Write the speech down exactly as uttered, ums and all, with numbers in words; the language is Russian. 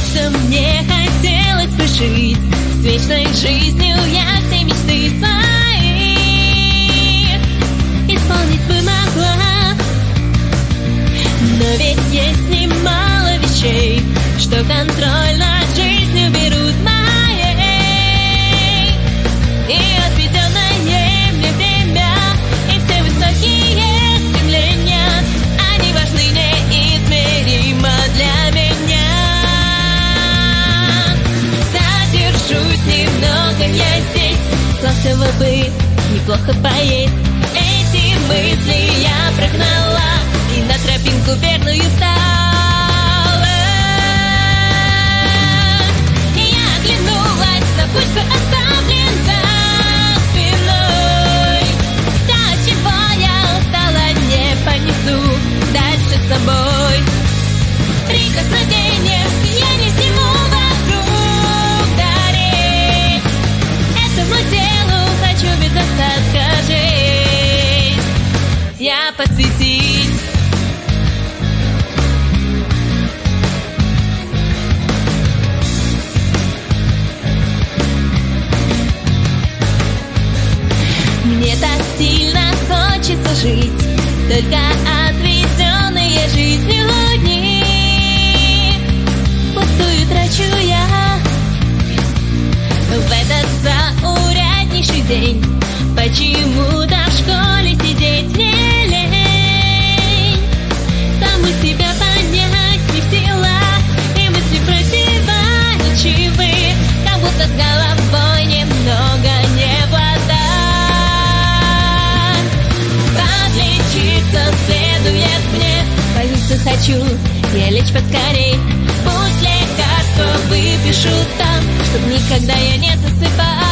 что мне хотелось спешить с вечной жизнью, я все мечты свои исполнить бы могла. Но ведь есть немало вещей, что контроль над жизнью берут моей. И отведенное мне время, и все высокие стремления, они важны неизмеримо для меня. Задержусь немного я здесь, сладкого бы неплохо поесть. Эти мысли я прогнала и на тропинку верную стала. Я оглянулась, за путь, что оставлен за спиной. То, чего я устала, не понесу дальше с собой. Прикосновение я не сниму вокруг дарить. Этому телу хочу без остатка жить. Я посвятить. Мне так сильно хочется жить, только отведенные жизнью дни пустую трачу я. В этот зауряднейший день почему-то в школе сидеть не лень. Саму себя понять не в силах, и мысли противоречивы, как будто с головой немного не влада. Следует мне, боюсь, хочу я лечь поскорей. Пусть лекарство выпишу там, чтоб никогда я не засыпала.